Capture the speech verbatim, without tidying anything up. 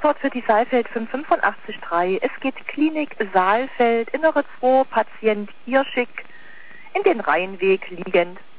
Transport für die Saalfeld fünf acht fünf drei. Es geht Klinik Saalfeld, Innere zwei, Patient Hirschig, in den Reihenweg liegend.